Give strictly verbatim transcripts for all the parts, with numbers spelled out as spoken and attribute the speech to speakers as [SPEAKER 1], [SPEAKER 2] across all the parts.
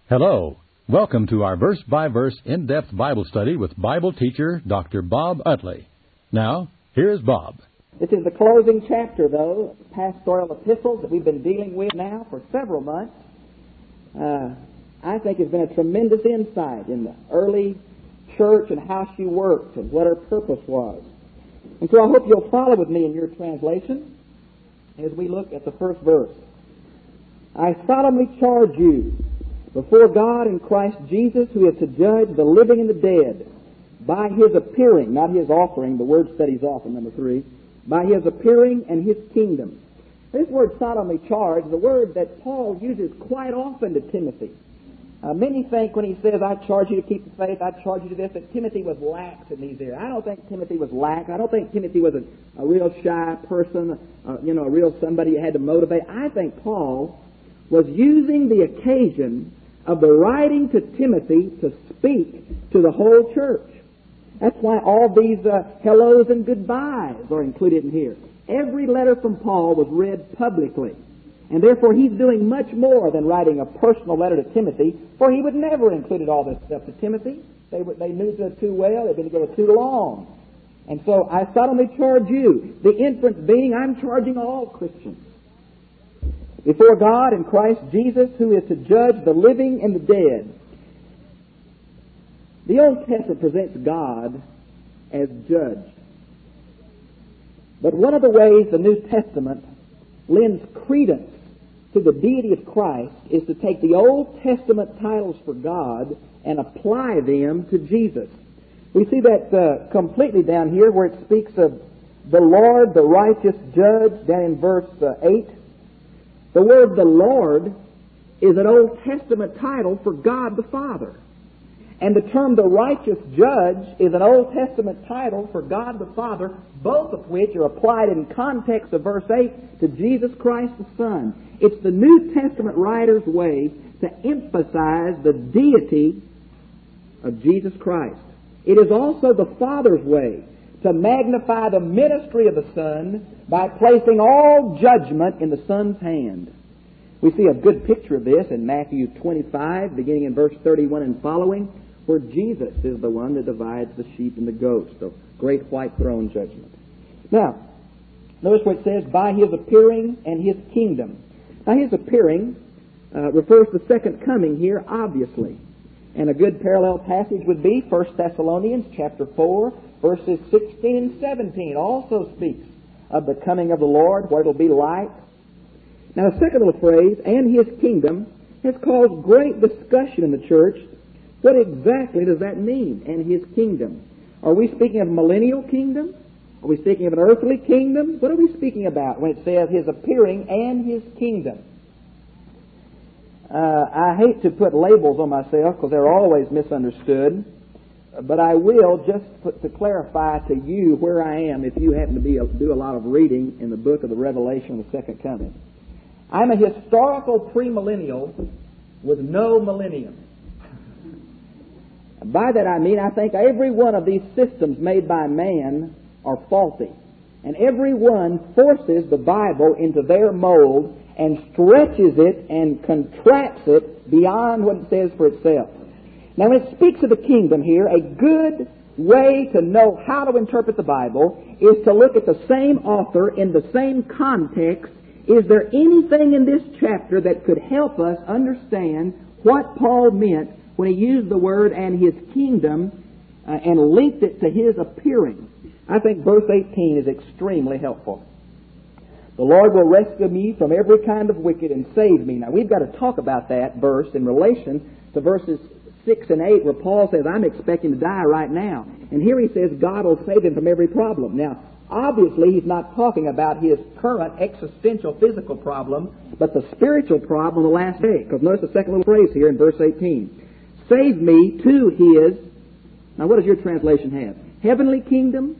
[SPEAKER 1] Hello. Welcome to our verse-by-verse in-depth Bible study with Bible teacher Doctor Bob Utley. Now, here's Bob.
[SPEAKER 2] This is the closing chapter, though, pastoral epistles that we've been dealing with now for several months. Uh, I think it's been a tremendous insight in the early church and how she worked and what her purpose was. And so I hope you'll follow with me in your translation as we look at the first verse. I solemnly charge you before God and Christ Jesus, who is to judge the living and the dead, by His appearing, not His offering, the word studies often, number three, by His appearing and His kingdom. This word solemnly charged is a word that Paul uses quite often to Timothy. Uh, many think when he says, I charge you to keep the faith, I charge you to this, that Timothy was lax in these areas. I don't think Timothy was lax. I don't think Timothy was a, a real shy person, uh, you know, a real somebody you had to motivate. I think Paul was using the occasion of the writing to Timothy to speak to the whole church. That's why all these uh, hellos and goodbyes are included in here. Every letter from Paul was read publicly. And therefore he's doing much more than writing a personal letter to Timothy, for he would never have included all this stuff to Timothy. They, would, they knew it too well. They'd been together too long. And so I solemnly charge you, the inference being I'm charging all Christians, before God and Christ Jesus, who is to judge the living and the dead. The Old Testament presents God as judge. But one of the ways the New Testament lends credence to the deity of Christ is to take the Old Testament titles for God and apply them to Jesus. We see that uh, completely down here where it speaks of the Lord, the righteous judge, down in verse uh, eight. The word the Lord is an Old Testament title for God the Father. And the term the righteous judge is an Old Testament title for God the Father, both of which are applied in context of verse eight to Jesus Christ the Son. It's the New Testament writer's way to emphasize the deity of Jesus Christ. It is also the Father's way to magnify the ministry of the Son by placing all judgment in the Son's hand. We see a good picture of this in Matthew twenty-five, beginning in verse thirty-one and following, where Jesus is the one that divides the sheep and the goats, the great white throne judgment. Now, notice what it says, by His appearing and His kingdom. Now, His appearing uh, refers to the second coming here, obviously. And a good parallel passage would be First Thessalonians chapter four, verses sixteen and seventeen. Also speaks of the coming of the Lord, what it'll be like. Now, the second little phrase, and His kingdom, has caused great discussion in the church. What exactly does that mean, and His kingdom? Are we speaking of a millennial kingdom? Are we speaking of an earthly kingdom? What are we speaking about when it says His appearing and His kingdom? Uh, I hate to put labels on myself because they're always misunderstood, but I will just put, to clarify to you where I am if you happen to be a, do a lot of reading in the book of the Revelation of the Second Coming. I'm a historical premillennial with no millennium. By that I mean I think every one of these systems made by man are faulty. And every one forces the Bible into their mold and stretches it and contracts it beyond what it says for itself. Now when it speaks of the kingdom here, a good way to know how to interpret the Bible is to look at the same author in the same context. Is there anything in this chapter that could help us understand what Paul meant when he used the word and His kingdom uh, and linked it to His appearing? I think verse eighteen is extremely helpful. The Lord will rescue me from every kind of wicked and save me. Now, we've got to talk about that verse in relation to verses six and eight where Paul says, I'm expecting to die right now. And here he says God will save him from every problem. Now, obviously, he's not talking about his current existential physical problem, but the spiritual problem of the last day. Because notice the second little phrase here in verse eighteen. Save me to His, now what does your translation have? Heavenly kingdom?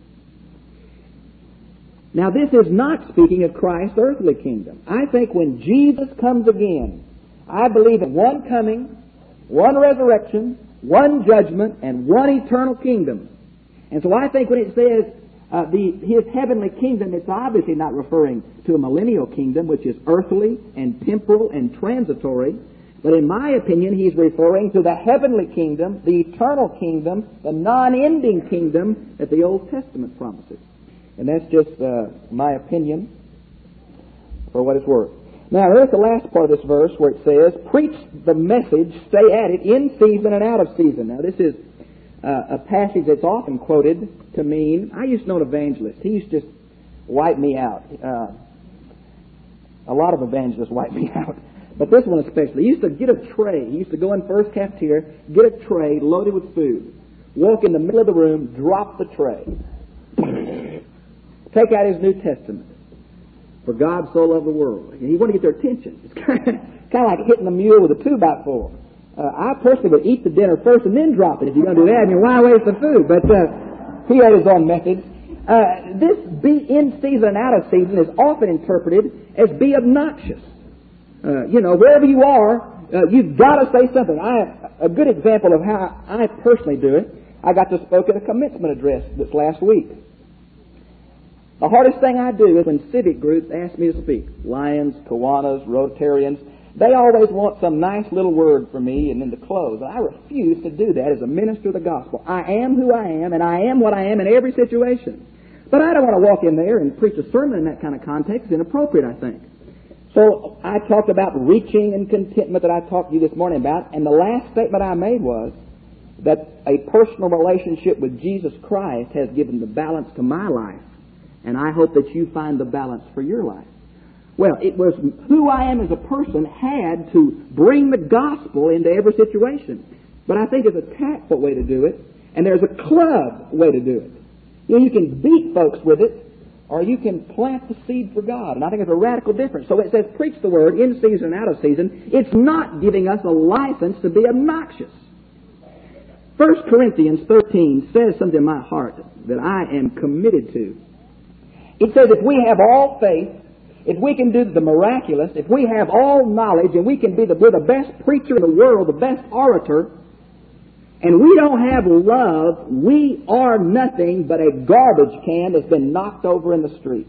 [SPEAKER 2] Now this is not speaking of Christ's earthly kingdom. I think when Jesus comes again, I believe in one coming, one resurrection, one judgment, and one eternal kingdom. And so I think when it says uh, the His heavenly kingdom, it's obviously not referring to a millennial kingdom, which is earthly and temporal and transitory. But in my opinion, he's referring to the heavenly kingdom, the eternal kingdom, the non-ending kingdom that the Old Testament promises. And that's just uh, my opinion for what it's worth. Now, there's the last part of this verse where it says, preach the message, stay at it, in season and out of season. Now, this is uh, a passage that's often quoted to mean, I used to know an evangelist. He used to just wipe me out. Uh, a lot of evangelists wipe me out. But this one especially. He used to get a tray. He used to go in first cafeteria, get a tray loaded with food, walk in the middle of the room, drop the tray, take out his New Testament. For God so loved the world. And he wanted to get their attention. It's kind of, kind of like hitting a mule with a two by four. Uh, I personally would eat the dinner first and then drop it. If you're going to do that, I mean, why waste the food? But uh, he had his own methods. Uh, this be in season and out of season is often interpreted as be obnoxious. Uh, you know, wherever you are, uh, you've got to say something. I, a good example of how I personally do it, I got to spoke at a commencement address this last week. The hardest thing I do is when civic groups ask me to speak. Lions, Kiwanis, Rotarians, they always want some nice little word from me and then to close. And I refuse to do that as a minister of the gospel. I am who I am, and I am what I am in every situation. But I don't want to walk in there and preach a sermon in that kind of context. It's inappropriate, I think. So I talked about reaching and contentment that I talked to you this morning about, and the last statement I made was that a personal relationship with Jesus Christ has given the balance to my life, and I hope that you find the balance for your life. Well, it was who I am as a person had to bring the gospel into every situation. But I think there's a tactful way to do it, and there's a club way to do it. You know, you can beat folks with it, or you can plant the seed for God. And I think there's a radical difference. So it says, preach the word in season and out of season. It's not giving us a license to be obnoxious. First Corinthians thirteen says something in my heart that I am committed to. It says if we have all faith, if we can do the miraculous, if we have all knowledge, and we can be the, we're the best preacher in the world, the best orator, and we don't have love, we are nothing but a garbage can that's been knocked over in the street.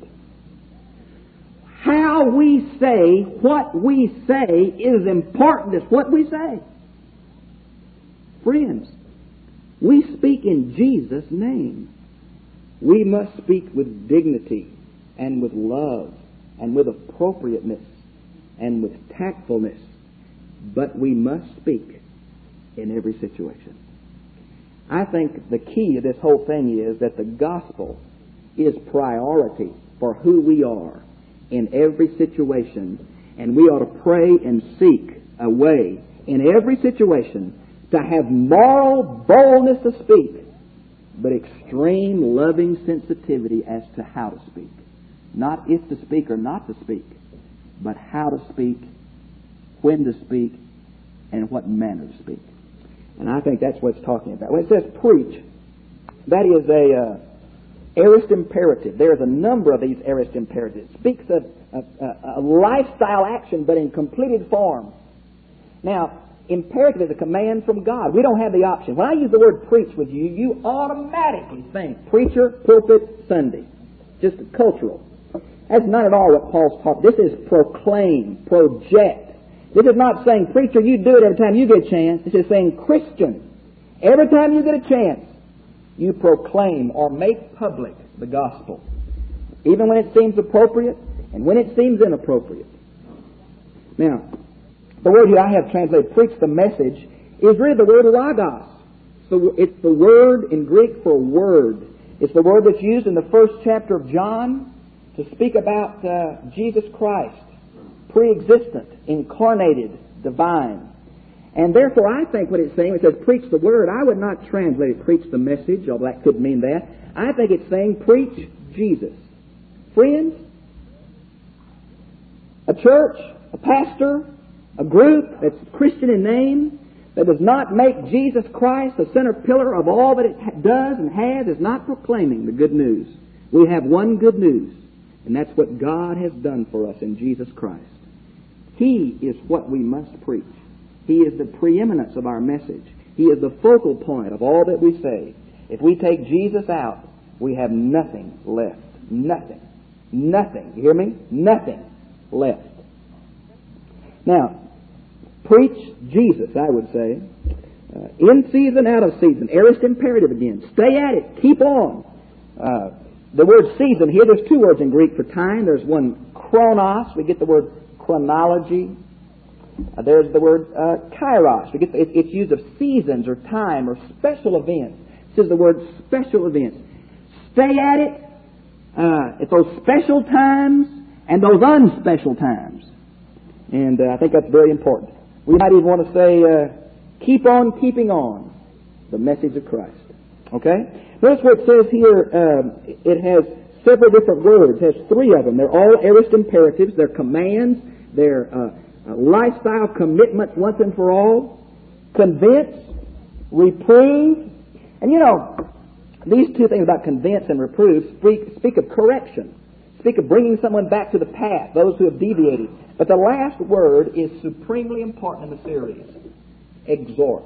[SPEAKER 2] How we say what we say is important. It's what we say. Friends, we speak in Jesus' name. We must speak with dignity and with love and with appropriateness and with tactfulness. But we must speak in every situation. I think the key to this whole thing is that the gospel is priority for who we are in every situation, and we ought to pray and seek a way in every situation to have moral boldness to speak, but extreme loving sensitivity as to how to speak. Not if to speak or not to speak, but how to speak, when to speak, and what manner to speak. And I think that's what it's talking about. When it says preach, that is a uh, aorist imperative. There's a number of these aorist imperatives. It speaks of a, a, a lifestyle action, but in completed form. Now, imperative is a command from God. We don't have the option. When I use the word preach with you, you automatically think preacher, pulpit, Sunday. Just cultural. That's not at all what Paul's talking. This is proclaim, project. This is not saying, preacher, you do it every time you get a chance. This is saying, Christian, every time you get a chance, you proclaim or make public the gospel, even when it seems appropriate and when it seems inappropriate. Now, the word here I have translated, preach the message, is really the word logos. So it's the word in Greek for word. It's the word that's used in the first chapter of John to speak about uh, Jesus Christ, pre-existent, incarnated, divine. And therefore I think what it's saying, when it says preach the word, I would not translate it preach the message, although that could mean that. I think it's saying preach Jesus. Friends, a church, a pastor, a group that's Christian in name, that does not make Jesus Christ the center pillar of all that it does and has, is not proclaiming the good news. We have one good news, and that's what God has done for us in Jesus Christ. He is what we must preach. He is the preeminence of our message. He is the focal point of all that we say. If we take Jesus out, we have nothing left. Nothing. Nothing. You hear me? Nothing left. Now, Preach Jesus, I would say. Uh, in season, out of season. Aorist imperative again. Stay at it. Keep on. Uh, the word season here, there's two words in Greek for time. There's one chronos. We get the word chronology. Uh, there's the word uh, kairos. We get the, it, it's used of seasons or time or special events. This is the word special events. Stay at it. Uh, it's those special times and those unspecial times. And uh, I think that's very important. We might even want to say, uh, keep on keeping on the message of Christ. Okay? Notice what it says here. Um, it has several different words. It has three of them. They're all aorist imperatives. They're commands. They're uh, uh, lifestyle commitments once and for all. Convince, reprove. And you know, these two things about convince and reprove speak, speak of correction. Speak of bringing someone back to the path, those who have deviated. But the last word is supremely important in the series. Exhort.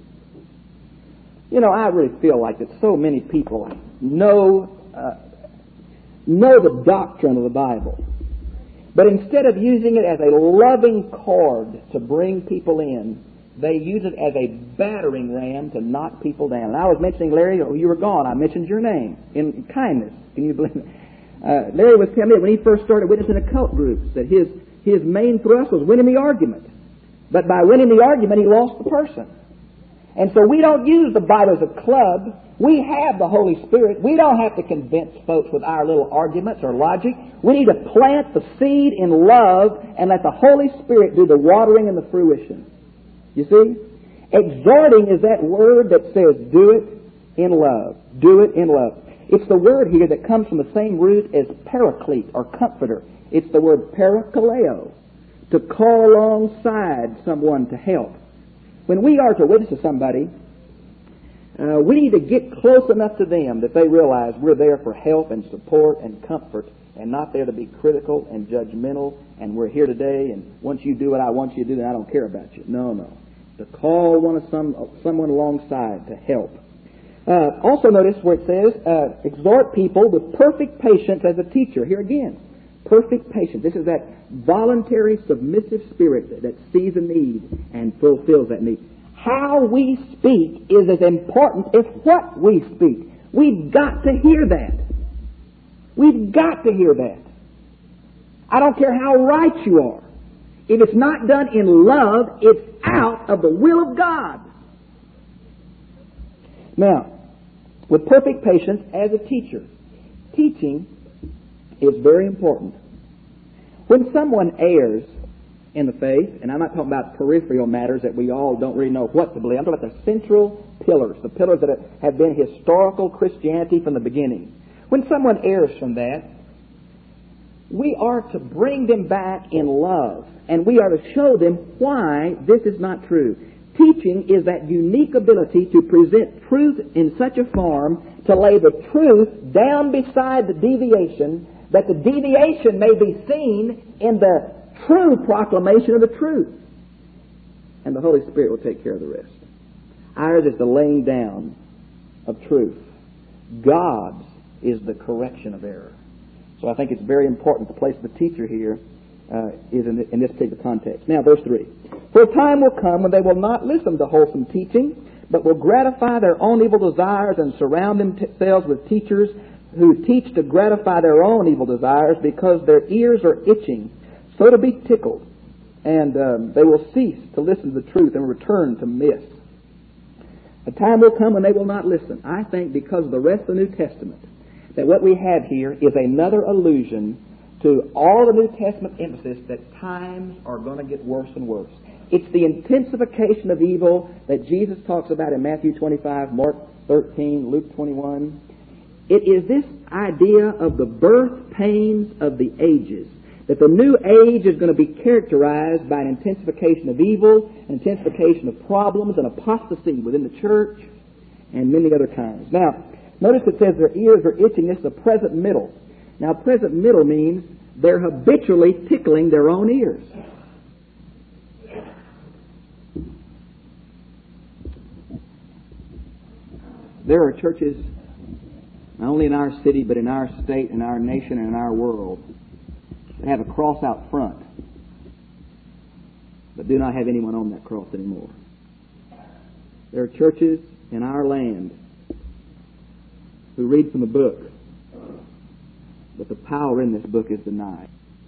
[SPEAKER 2] You know, I really feel like that so many people know, uh, know the doctrine of the Bible. But instead of using it as a loving cord to bring people in, they use it as a battering ram to knock people down. And I was mentioning Larry, oh, you were gone. I mentioned your name in kindness. Can you believe it? Uh, Larry was telling me that when he first started witnessing occult groups, that his, his main thrust was winning the argument. But by winning the argument, he lost the person. And so we don't use the Bible as a club. We have the Holy Spirit. We don't have to convince folks with our little arguments or logic. We need to plant the seed in love and let the Holy Spirit do the watering and the fruition. You see? Exhorting is that word that says, do it in love. Do it in love. It's the word here that comes from the same root as paraclete or comforter. It's the word parakaleo, to call alongside someone to help. When we are to witness to somebody, uh, we need to get close enough to them that they realize we're there for help and support and comfort and not there to be critical and judgmental and we're here today and once you do what I want you to do, then I don't care about you. No, no. To call one of some, someone alongside to help. Uh, also notice where it says, uh, exhort people with perfect patience as a teacher. Here again, perfect patience. This is that voluntary, submissive spirit that, that sees a need and fulfills that need. How we speak is as important as what we speak. We've got to hear that. We've got to hear that. I don't care how right you are. If it's not done in love, it's out of the will of God. Now, with perfect patience as a teacher, teaching is very important. When someone errs in the faith, and I'm not talking about peripheral matters that we all don't really know what to believe, I'm talking about the central pillars, the pillars that have been historical Christianity from the beginning. When someone errs from that, we are to bring them back in love, and we are to show them why this is not true. Teaching is that unique ability to present truth in such a form to lay the truth down beside the deviation, that the deviation may be seen in the true proclamation of the truth. And the Holy Spirit will take care of the rest. Ours is the laying down of truth. God's is the correction of error. So I think it's very important the place of the teacher here uh, is in, the, in this particular context. Now, verse three. For a time will come when they will not listen to wholesome teaching, but will gratify their own evil desires and surround themselves with teachers who teach to gratify their own evil desires because their ears are itching, so to be tickled, and um, they will cease to listen to the truth and return to myths. A time will come when they will not listen. I think because of the rest of the New Testament, that what we have here is another allusion to all the New Testament emphasis that times are going to get worse and worse. It's the intensification of evil that Jesus talks about in Matthew twenty-five, Mark thirteen, Luke twenty-one. It is this idea of the birth pains of the ages, that the new age is going to be characterized by an intensification of evil, an intensification of problems and apostasy within the church, and many other kinds. Now, notice it says their ears are itching. This is the present middle. Now, present middle means they're habitually tickling their own ears. There are churches, not only in our city, but in our state, in our nation, and in our world, that have a cross out front but do not have anyone on that cross anymore. There are churches in our land who read from the book, but the power in this book is denied.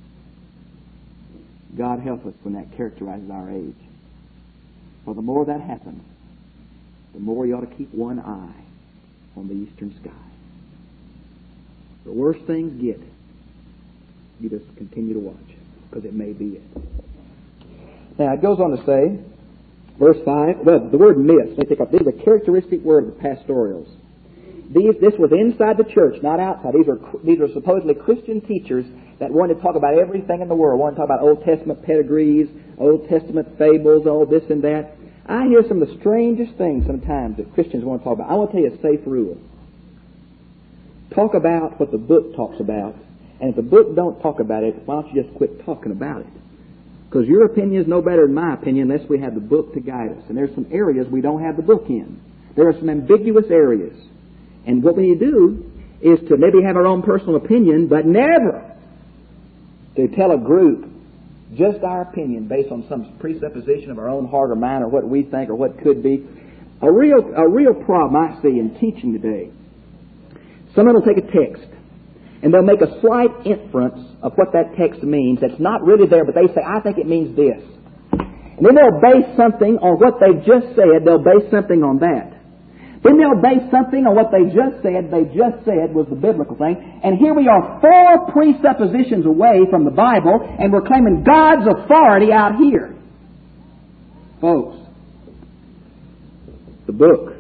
[SPEAKER 2] God help us when that characterizes our age. For the more that happens, the more you ought to keep one eye on the eastern sky. The worse things get, you just continue to watch, because it may be it. Now, it goes on to say, verse five, well, the word myths, they pick up, this is a characteristic word of the pastorals. These, this was inside the church, not outside. These are, these are supposedly Christian teachers that wanted to talk about everything in the world, wanted to talk about Old Testament pedigrees, Old Testament fables, all this and that. I hear some of the strangest things sometimes that Christians want to talk about. I want to tell you a safe rule. Talk about what the book talks about, and if the book don't talk about it, why don't you just quit talking about it? Because your opinion is no better than my opinion unless we have the book to guide us. And there's some areas we don't have the book in. There are some ambiguous areas. And what we need to do is to maybe have our own personal opinion, but never to tell a group just our opinion based on some presupposition of our own heart or mind or what we think or what could be. A real, a real problem I see in teaching today. Someone will take a text and they'll make a slight inference of what that text means that's not really there, but they say, I think it means this. And then they'll base something on what they've just said. They'll base something on that. Then they'll base something on what they just said, they just said was the biblical thing. And here we are four presuppositions away from the Bible, and we're claiming God's authority out here. Folks, the book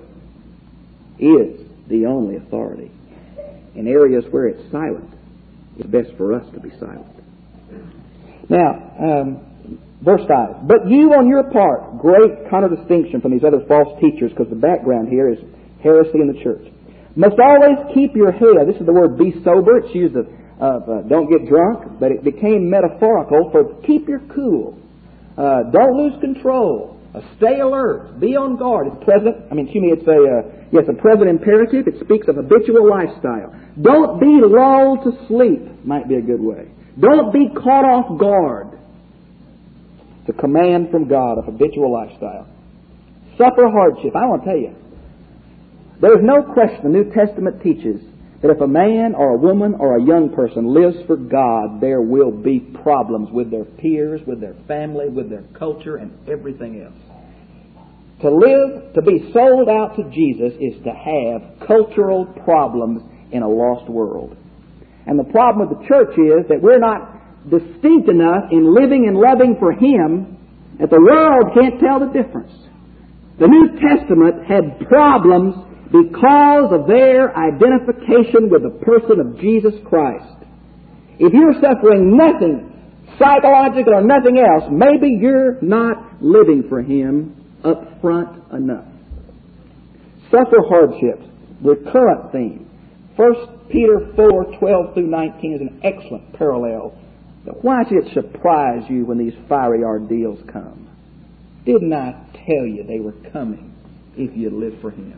[SPEAKER 2] is the only authority. In areas where it's silent, it's best for us to be silent. Now, um, verse five. But you on your part, great contradistinction from these other false teachers, because the background here is heresy in the church, must always keep your head. This is the word be sober. It's used of, of uh, don't get drunk, but it became metaphorical for keep your cool. Uh, don't lose control. Uh, stay alert. Be on guard. It's present. I mean, excuse me, it's a, uh, yes, a present imperative. It speaks of habitual lifestyle. Don't be lulled to sleep, might be a good way. Don't be caught off guard. It's a command from God of habitual lifestyle. Suffer hardship. I want to tell you, there's no question the New Testament teaches that if a man or a woman or a young person lives for God, there will be problems with their peers, with their family, with their culture, and everything else. To live, to be sold out to Jesus is to have cultural problems in a lost world. And the problem with the church is that we're not distinct enough in living and loving for Him that the world can't tell the difference. The New Testament had problems because of their identification with the person of Jesus Christ. If you're suffering nothing psychological or nothing else, maybe you're not living for Him up front enough. Suffer hardships, recurrent theme. First Peter four, twelve through nineteen is an excellent parallel. But why should it surprise you when these fiery ordeals come? Didn't I tell you they were coming if you live for Him?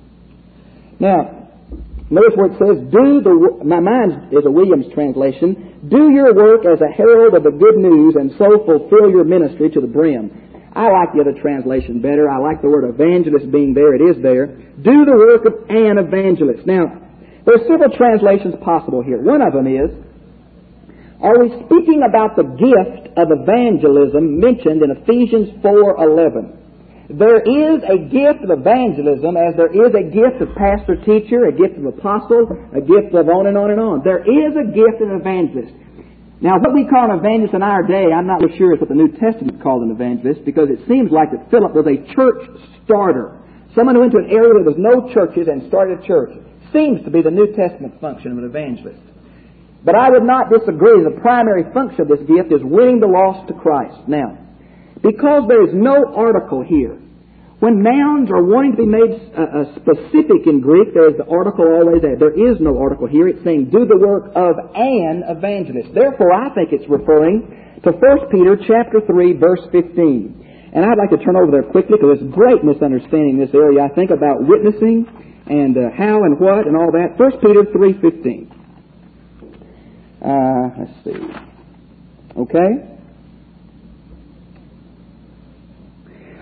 [SPEAKER 2] Now, notice where it says, do the, my mine is a Williams translation, do your work as a herald of the good news and so fulfill your ministry to the brim. I like the other translation better. I like the word evangelist being there. It is there. Do the work of an evangelist. Now, there are several translations possible here. One of them is, are we speaking about the gift of evangelism mentioned in Ephesians four eleven? There is a gift of evangelism as there is a gift of pastor-teacher, a gift of apostle, a gift of on and on and on. There is a gift of evangelist. Now, what we call an evangelist in our day, I'm not really sure is what the New Testament called an evangelist, because it seems like that Philip was a church starter. Someone who went to an area where there was no churches and started a church. Seems to be the New Testament function of an evangelist. But I would not disagree. The primary function of this gift is winning the lost to Christ. Now, because there is no article here, when nouns are wanting to be made uh, uh, specific in Greek, there is the article always there. There is no article here. It's saying, do the work of an evangelist. Therefore, I think it's referring to First Peter chapter three, verse fifteen. And I'd like to turn over there quickly because there's great misunderstanding in this area, I think, about witnessing and uh, how and what and all that. First Peter three fifteen. Uh, let's see. Okay?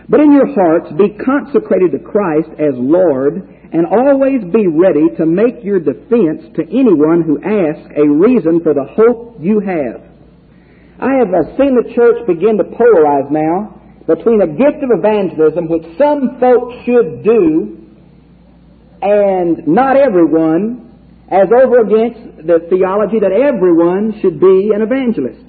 [SPEAKER 2] But in your hearts be consecrated to Christ as Lord, and always be ready to make your defense to anyone who asks a reason for the hope you have. I have uh, seen the church begin to polarize now between a gift of evangelism, which some folks should do, and not everyone, as over against the theology that everyone should be an evangelist.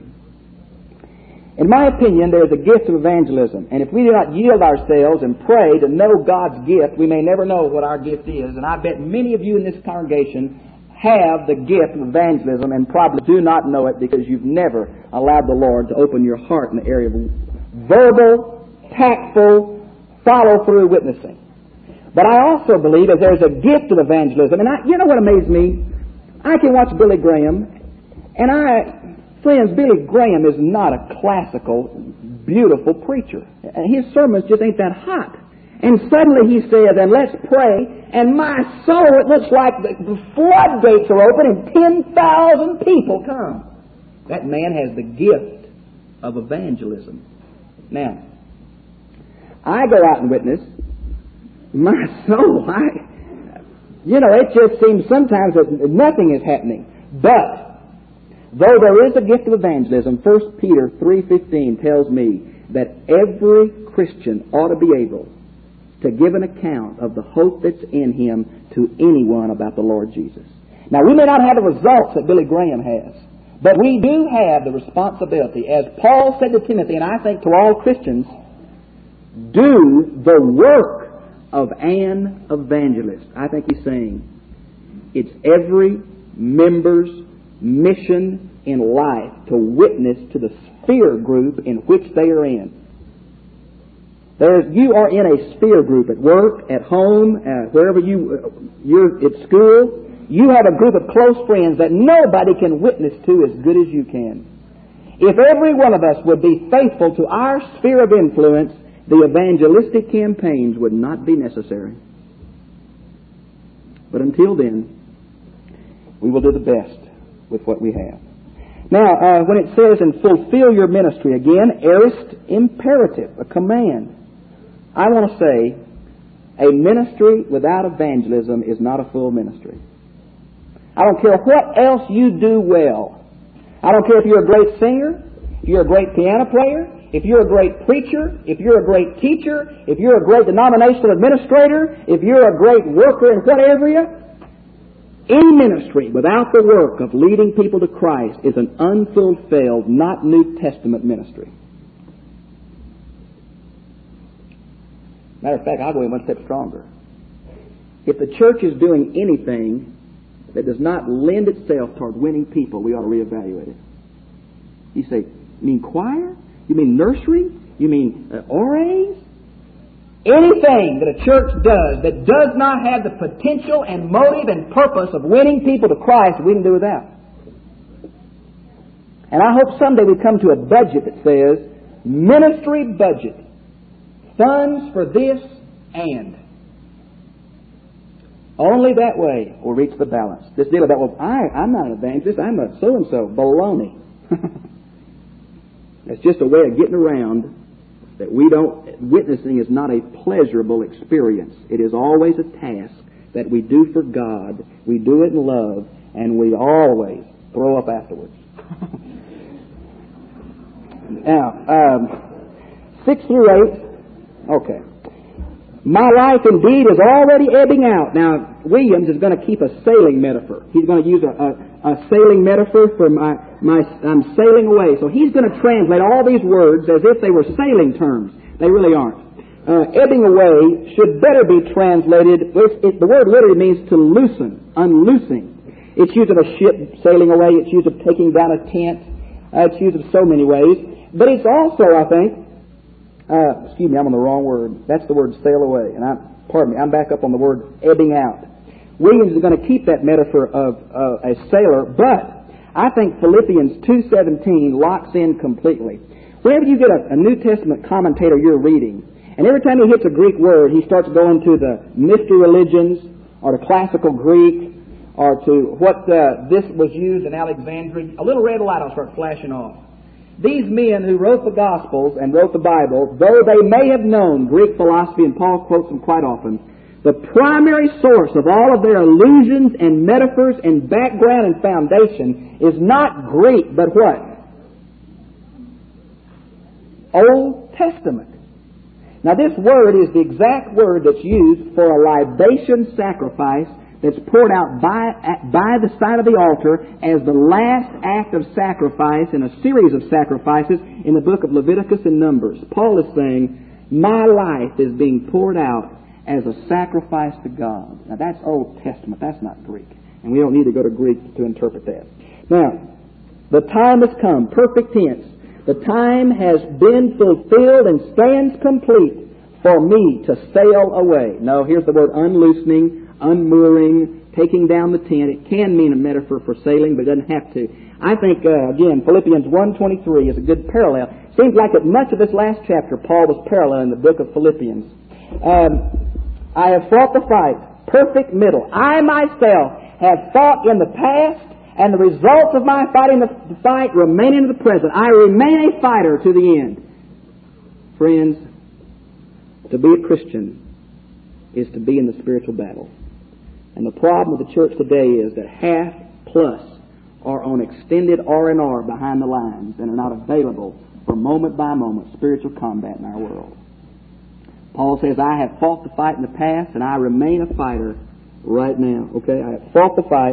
[SPEAKER 2] In my opinion, there is a gift of evangelism, and if we do not yield ourselves and pray to know God's gift, we may never know what our gift is. And I bet many of you in this congregation have the gift of evangelism and probably do not know it because you've never allowed the Lord to open your heart in the area of verbal, tactful, follow-through witnessing. But I also believe that there's a gift of evangelism. And I, you know what amazed me? I can watch Billy Graham, and I... Friends, Billy Graham is not a classical, beautiful preacher. His sermons just ain't that hot. And suddenly he says, and let's pray, and my soul, it looks like the floodgates are open and ten thousand people come. That man has the gift of evangelism. Now, I go out and witness. My soul, I, you know, it just seems sometimes that nothing is happening. But though there is a gift of evangelism, First Peter three fifteen tells me that every Christian ought to be able to give an account of the hope that's in him to anyone about the Lord Jesus. Now, we may not have the results that Billy Graham has, but we do have the responsibility, as Paul said to Timothy, and I think to all Christians, do the work of an evangelist. I think he's saying it's every member's mission in life to witness to the sphere group in which they are in. There's, you are in a sphere group at work, at home, uh, wherever you, uh, you're at school. You have a group of close friends that nobody can witness to as good as you can. If every one of us would be faithful to our sphere of influence, the evangelistic campaigns would not be necessary. But until then, we will do the best with what we have. Now, uh, when it says, and fulfill your ministry, again, aorist imperative, a command. I want to say, a ministry without evangelism is not a full ministry. I don't care what else you do well. I don't care if you're a great singer, if you're a great piano player, if you're a great preacher, if you're a great teacher, if you're a great denominational administrator, if you're a great worker in what area. Any ministry without the work of leading people to Christ is an unfulfilled, not New Testament ministry. Matter of fact, I'll go one step stronger. If the church is doing anything that does not lend itself toward winning people, we ought to reevaluate it. You say, you mean choir? You mean nursery? You mean uh, R As? Anything that a church does that does not have the potential and motive and purpose of winning people to Christ, we can do without. And I hope someday we come to a budget that says, ministry budget, funds for this and. Only that way we'll reach the balance. This deal about, well, I, I'm not an evangelist, I'm a so-and-so. Baloney. That's just a way of getting around that we don't, witnessing is not a pleasurable experience. It is always a task that we do for God. We do it in love, and we always throw up afterwards. Now, um, six through eight. Okay. My life indeed is already ebbing out. Now, Williams is going to keep a sailing metaphor. He's going to use a, a, a sailing metaphor for my, my, I'm sailing away. So he's going to translate all these words as if they were sailing terms. They really aren't. Uh, ebbing away should better be translated, it, it, the word literally means to loosen, unloosing. It's used of a ship sailing away. It's used of taking down a tent. Uh, it's used of so many ways. But it's also, I think, Uh, excuse me, I'm on the wrong word. That's the word sail away. And I, pardon me, I'm back up on the word ebbing out. Williams is going to keep that metaphor of uh, a sailor, but I think Philippians two seventeen locks in completely. Whenever you get a, a New Testament commentator you're reading, and every time he hits a Greek word, he starts going to the mystery religions, or to classical Greek, or to what uh, this was used in Alexandria, a little red light will start flashing off. these men who wrote the Gospels and wrote the Bible, though they may have known Greek philosophy, and Paul quotes them quite often, the primary source of all of their allusions and metaphors and background and foundation is not Greek, but what? Old Testament. Now this word is the exact word that's used for a libation sacrifice that's poured out by, by the side of the altar as the last act of sacrifice in a series of sacrifices in the book of Leviticus and Numbers. Paul is saying, my life is being poured out as a sacrifice to God. Now that's Old Testament, that's not Greek. And we don't need to go to Greek to interpret that. Now, the time has come, perfect tense. The time has been fulfilled and stands complete for me to sail away. No, here's the word unloosening, unmooring, taking down the tent. It can mean a metaphor for sailing, but it doesn't have to. I think, uh, again, Philippians one twenty-three is a good parallel. Seems like that much of this last chapter, Paul was paralleling the book of Philippians. Um, I have fought the fight, perfect middle. I myself have fought in the past, and the results of my fighting the fight remain in the present. I remain a fighter to the end. Friends, to be a Christian is to be in the spiritual battle. And the problem with the church today is that half plus are on extended R and R behind the lines and are not available for moment by moment spiritual combat in our world. Paul says, I have fought the fight in the past and I remain a fighter right now. Okay, I have fought the fight.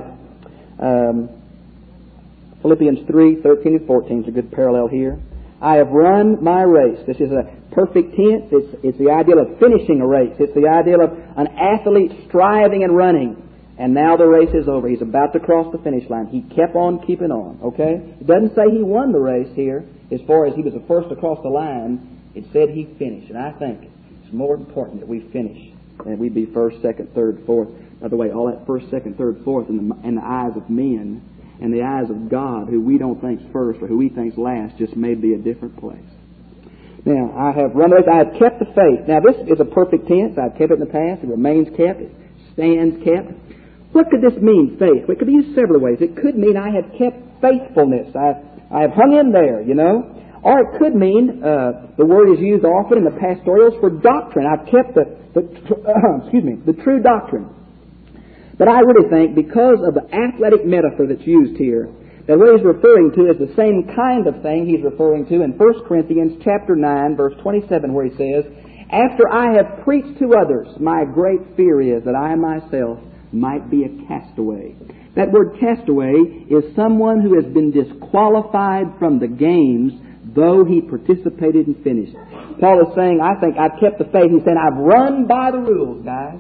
[SPEAKER 2] Um, Philippians three, thirteen and fourteen is a good parallel here. I have run my race. This is a perfect tense. It's, it's the idea of finishing a race. It's the idea of an athlete striving and running. And now the race is over. He's about to cross the finish line. He kept on keeping on. Okay? It doesn't say he won the race here as far as he was the first across the line. It said he finished. And I think it's more important that we finish than we be first, second, third, fourth. By the way, all that first, second, third, fourth in the, in the eyes of men and the eyes of God, who we don't think's first or who we think's last, just may be a different place. Now, I have run the race. I have kept the faith. Now, this is a perfect tense. I've kept it in the past. It remains kept. It stands kept. What could this mean, faith? It could be used several ways. It could mean I have kept faithfulness. I, I have hung in there, you know. Or it could mean, uh, the word is used often in the pastorals for doctrine. I've kept the, the uh, excuse me, the true doctrine. But I really think because of the athletic metaphor that's used here, that what he's referring to is the same kind of thing he's referring to in First Corinthians chapter nine, verse twenty-seven, where he says, after I have preached to others, my great fear is that I myself might be a castaway. That word castaway is someone who has been disqualified from the games, though he participated and finished. Paul is saying, I think I've kept the faith. He's saying, I've run by the rules, guys.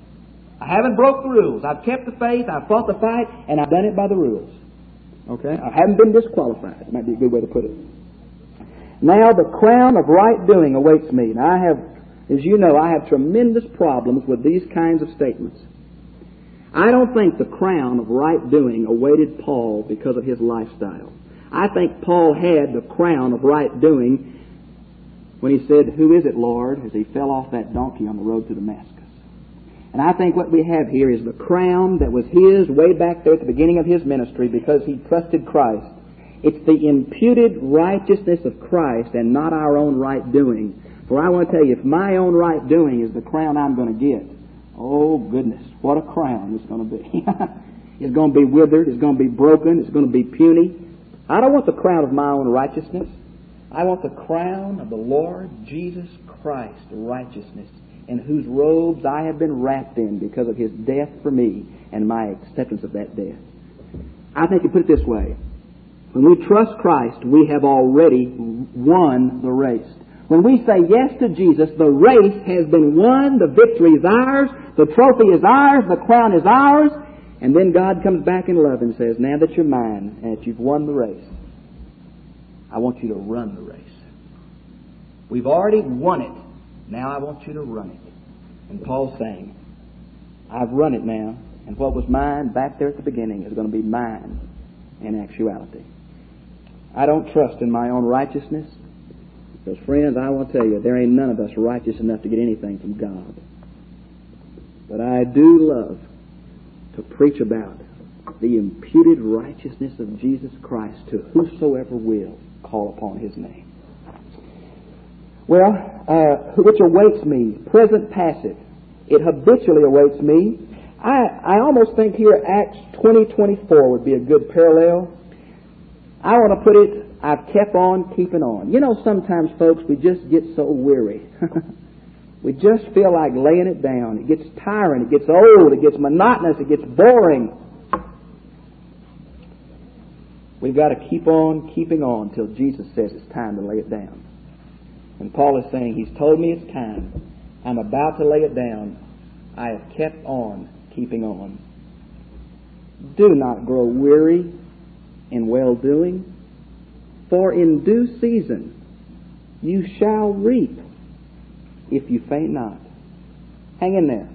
[SPEAKER 2] I haven't broke the rules. I've kept the faith, I've fought the fight, and I've done it by the rules. Okay? I haven't been disqualified. That might be a good way to put it. Now the crown of right doing awaits me. Now I have, as you know, I have tremendous problems with these kinds of statements. I don't think the crown of right doing awaited Paul because of his lifestyle. I think Paul had the crown of right doing when he said, who is it, Lord, as he fell off that donkey on the road to Damascus. And I think what we have here is the crown that was his way back there at the beginning of his ministry because he trusted Christ. It's the imputed righteousness of Christ and not our own right doing. For I want to tell you, if my own right doing is the crown I'm going to get, oh goodness, what a crown it's going to be. It's going to be withered, it's going to be broken, it's going to be puny. I don't want the crown of my own righteousness. I want the crown of the Lord Jesus Christ, righteousness, in whose robes I have been wrapped in because of his death for me and my acceptance of that death. I think you put it this way. When we trust Christ, we have already won the race. When we say yes to Jesus, the race has been won, the victory is ours, the trophy is ours, the crown is ours, and then God comes back in love and says, now that you're mine and that you've won the race, I want you to run the race. We've already won it. Now I want you to run it. And Paul's saying, I've run it now, and what was mine back there at the beginning is going to be mine in actuality. I don't trust in my own righteousness, because friends, I want to tell you, there ain't none of us righteous enough to get anything from God. But I do love to preach about the imputed righteousness of Jesus Christ to whosoever will. call upon His name. Well, uh, which awaits me, present passive. It habitually awaits me. I, I almost think here Acts twenty twenty-four would be a good parallel. I want to put it, I've kept on keeping on. You know, sometimes, folks, we just get so weary. We just feel like laying it down. It gets tiring. It gets old. It gets monotonous. It gets boring. We've got to keep on keeping on till Jesus says it's time to lay it down. And Paul is saying, He's told me it's time. I'm about to lay it down. I have kept on keeping on. Do not grow weary in well-doing, for in due season you shall reap if you faint not. Hang in there.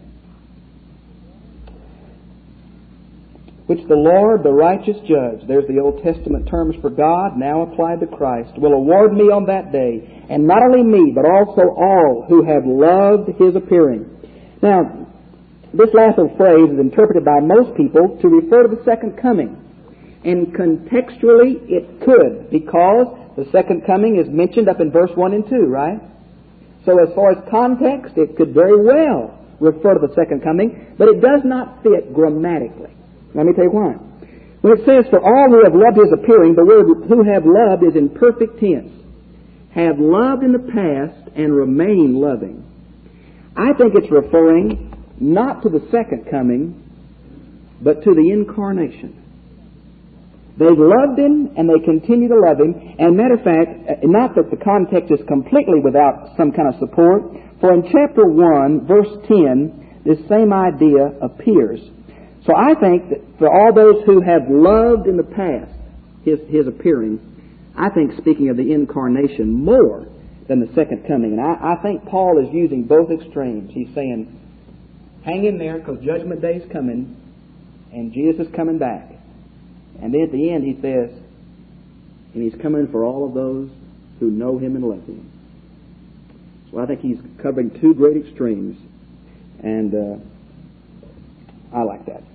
[SPEAKER 2] Which the Lord, the righteous judge, there's the Old Testament terms for God, now applied to Christ, will award me on that day, and not only me, but also all who have loved His appearing. Now, this last little phrase is interpreted by most people to refer to the second coming. And contextually, it could, because the second coming is mentioned up in verse one and two, right? So as far as context, it could very well refer to the second coming, but it does not fit grammatically. Let me tell you why. When it says, for all who have loved His appearing, the word who have loved is in perfect tense. Have loved in the past and remain loving. I think it's referring not to the second coming, but to the incarnation. They've loved Him and they continue to love Him. And matter of fact, not that the context is completely without some kind of support, for in chapter one, verse ten, this same idea appears. So I think that for all those who have loved in the past His, his appearing, I think speaking of the incarnation more than the second coming. And I, I think Paul is using both extremes. He's saying, hang in there because Judgment Day is coming and Jesus is coming back. And then at the end he says, and He's coming for all of those who know Him and love Him. So I think he's covering two great extremes. And uh, I like that.